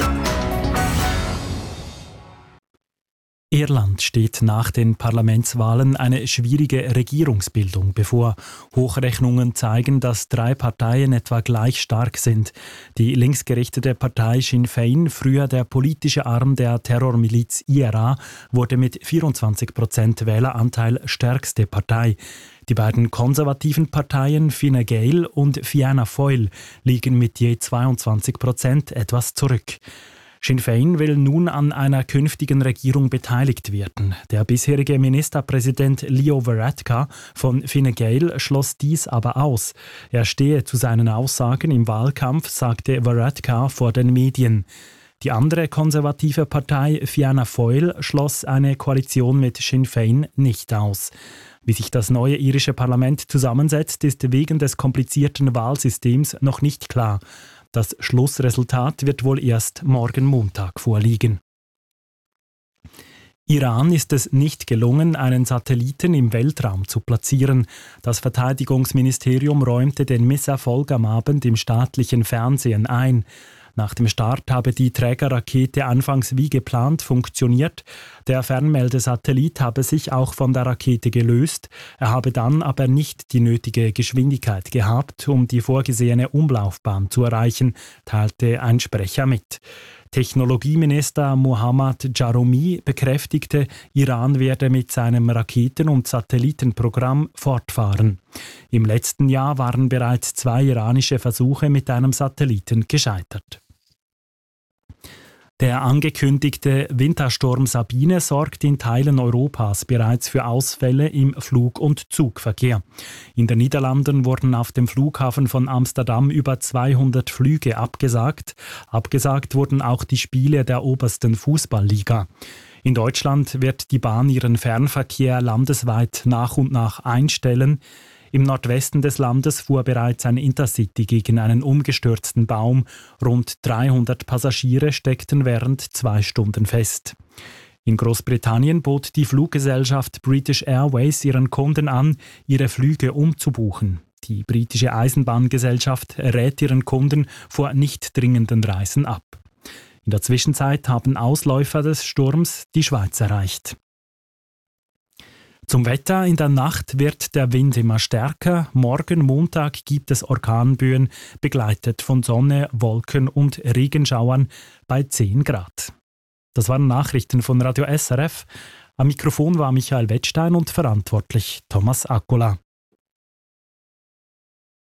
Irland steht nach den Parlamentswahlen eine schwierige Regierungsbildung bevor. Hochrechnungen zeigen, dass 3 Parteien etwa gleich stark sind. Die linksgerichtete Partei Sinn Féin, früher der politische Arm der Terrormiliz IRA, wurde mit 24% Wähleranteil stärkste Partei. Die beiden konservativen Parteien Fine Gael und Fianna Fáil liegen mit je 22% etwas zurück. Sinn Féin will nun an einer künftigen Regierung beteiligt werden. Der bisherige Ministerpräsident Leo Varadkar von Fine Gael schloss dies aber aus. Er stehe zu seinen Aussagen im Wahlkampf, sagte Varadkar vor den Medien. Die andere konservative Partei Fianna Fáil schloss eine Koalition mit Sinn Féin nicht aus. Wie sich das neue irische Parlament zusammensetzt, ist wegen des komplizierten Wahlsystems noch nicht klar. Das Schlussresultat wird wohl erst morgen Montag vorliegen. Iran ist es nicht gelungen, einen Satelliten im Weltraum zu platzieren. Das Verteidigungsministerium räumte den Misserfolg am Abend im staatlichen Fernsehen ein. Nach dem Start habe die Trägerrakete anfangs wie geplant funktioniert. Der Fernmeldesatellit habe sich auch von der Rakete gelöst. Er habe dann aber nicht die nötige Geschwindigkeit gehabt, um die vorgesehene Umlaufbahn zu erreichen, teilte ein Sprecher mit. Technologieminister Mohammad Jaroumi bekräftigte, Iran werde mit seinem Raketen- und Satellitenprogramm fortfahren. Im letzten Jahr waren bereits 2 iranische Versuche mit einem Satelliten gescheitert. Der angekündigte Wintersturm Sabine sorgt in Teilen Europas bereits für Ausfälle im Flug- und Zugverkehr. In den Niederlanden wurden auf dem Flughafen von Amsterdam über 200 Flüge abgesagt. Abgesagt wurden auch die Spiele der obersten Fußballliga. In Deutschland wird die Bahn ihren Fernverkehr landesweit nach und nach einstellen. Im Nordwesten des Landes fuhr bereits ein Intercity gegen einen umgestürzten Baum. Rund 300 Passagiere steckten während 2 Stunden fest. In Großbritannien bot die Fluggesellschaft British Airways ihren Kunden an, ihre Flüge umzubuchen. Die britische Eisenbahngesellschaft rät ihren Kunden vor nicht dringenden Reisen ab. In der Zwischenzeit haben Ausläufer des Sturms die Schweiz erreicht. Zum Wetter: In der Nacht wird der Wind immer stärker. Morgen Montag gibt es Orkanböen, begleitet von Sonne, Wolken und Regenschauern bei 10 Grad. Das waren Nachrichten von Radio SRF. Am Mikrofon war Michael Wettstein und verantwortlich Thomas Akkola.